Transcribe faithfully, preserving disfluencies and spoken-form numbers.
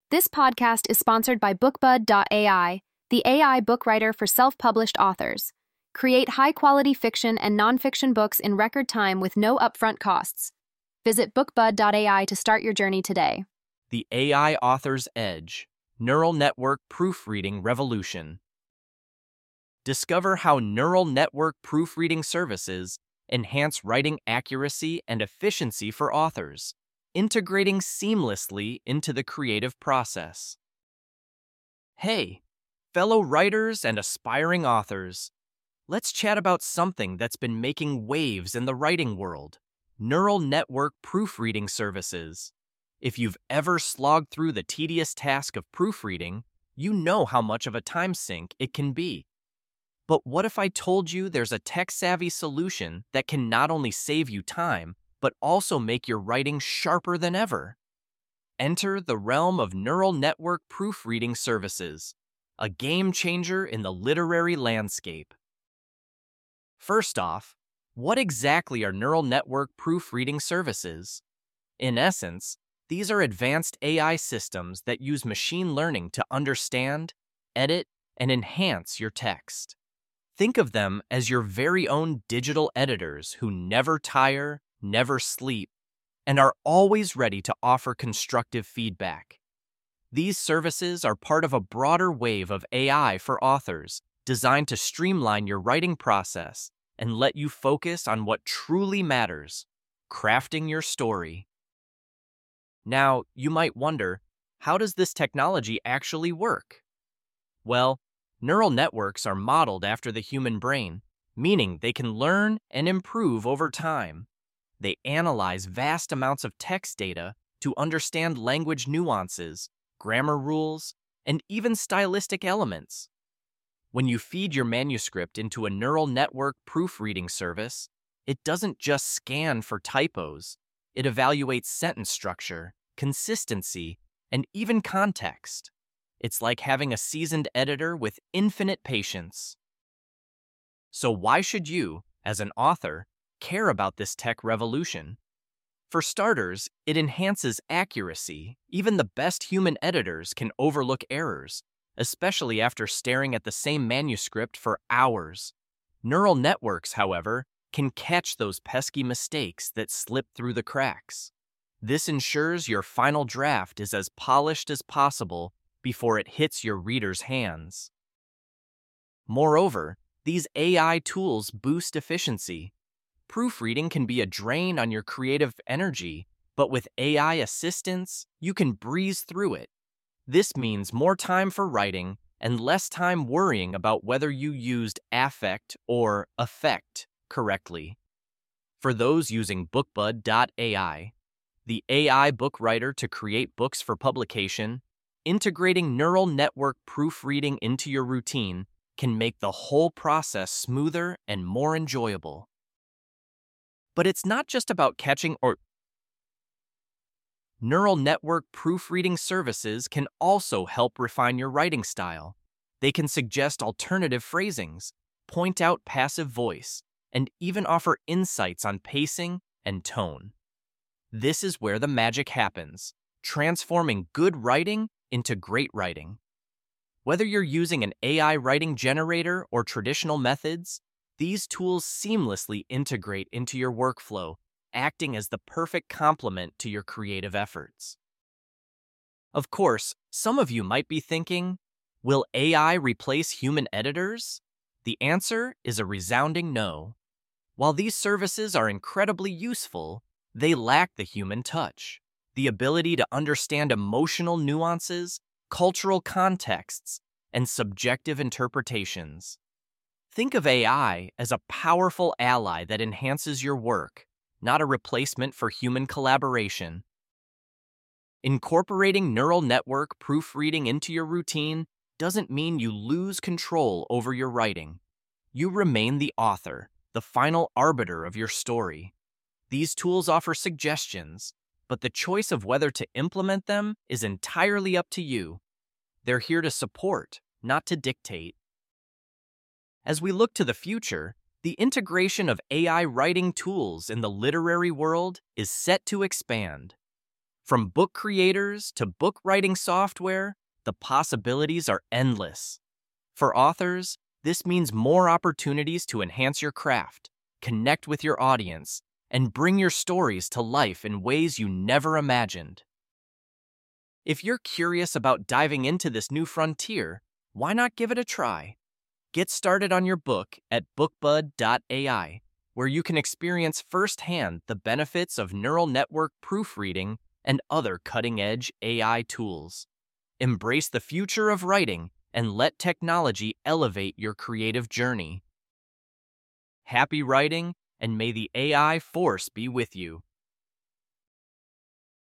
This podcast is sponsored by bookbud dot A I, the A I book writer for self-published authors. Create high-quality fiction and nonfiction books in record time with no upfront costs. Visit bookbud dot A I to start your journey today. The A I Author's Edge, Neural Network Proofreading Revolution. Discover how neural network proofreading services enhance writing accuracy and efficiency for authors, integrating seamlessly into the creative process. Hey, fellow writers and aspiring authors, let's chat about something that's been making waves in the writing world: neural network proofreading services. If you've ever slogged through the tedious task of proofreading, you know how much of a time sink it can be. But what if I told you there's a tech-savvy solution that can not only save you time, but also make your writing sharper than ever? Enter the realm of neural network proofreading services, a game changer in the literary landscape. First off, what exactly are neural network proofreading services? In essence, these are advanced A I systems that use machine learning to understand, edit, and enhance your text. Think of them as your very own digital editors who never tire, never sleep, and are always ready to offer constructive feedback. These services are part of a broader wave of A I for authors designed to streamline your writing process and let you focus on what truly matters: crafting your story. Now, you might wonder, how does this technology actually work? Well, neural networks are modeled after the human brain, meaning they can learn and improve over time. They analyze vast amounts of text data to understand language nuances, grammar rules, and even stylistic elements. When you feed your manuscript into a neural network proofreading service, it doesn't just scan for typos. It evaluates sentence structure, consistency, and even context. It's like having a seasoned editor with infinite patience. So why should you, as an author, care about this tech revolution? For starters, it enhances accuracy. Even the best human editors can overlook errors, especially after staring at the same manuscript for hours. Neural networks, however, can catch those pesky mistakes that slip through the cracks. This ensures your final draft is as polished as possible before it hits your reader's hands. Moreover, these A I tools boost efficiency. Proofreading can be a drain on your creative energy, but with A I assistance, you can breeze through it. This means more time for writing and less time worrying about whether you used affect or effect correctly. For those using bookbud dot A I, the A I book writer to create books for publication, integrating neural network proofreading into your routine can make the whole process smoother and more enjoyable. But it's not just about catching or... Neural network proofreading services can also help refine your writing style. They can suggest alternative phrasings, point out passive voice, and even offer insights on pacing and tone. This is where the magic happens, transforming good writing into great writing. Whether you're using an A I writing generator or traditional methods, these tools seamlessly integrate into your workflow, acting as the perfect complement to your creative efforts. Of course, some of you might be thinking, will A I replace human editors? The answer is a resounding no. While these services are incredibly useful, they lack the human touch, the ability to understand emotional nuances, cultural contexts, and subjective interpretations. Think of A I as a powerful ally that enhances your work, not a replacement for human collaboration. Incorporating neural network proofreading into your routine doesn't mean you lose control over your writing. You remain the author, the final arbiter of your story. These tools offer suggestions, but the choice of whether to implement them is entirely up to you. They're here to support, not to dictate. As we look to the future, the integration of A I writing tools in the literary world is set to expand. From book creators to book writing software, the possibilities are endless. For authors, this means more opportunities to enhance your craft, connect with your audience, and bring your stories to life in ways you never imagined. If you're curious about diving into this new frontier, why not give it a try? Get started on your book at bookbud dot A I, where you can experience firsthand the benefits of neural network proofreading and other cutting-edge A I tools. Embrace the future of writing and let technology elevate your creative journey. Happy writing, and may the A I force be with you.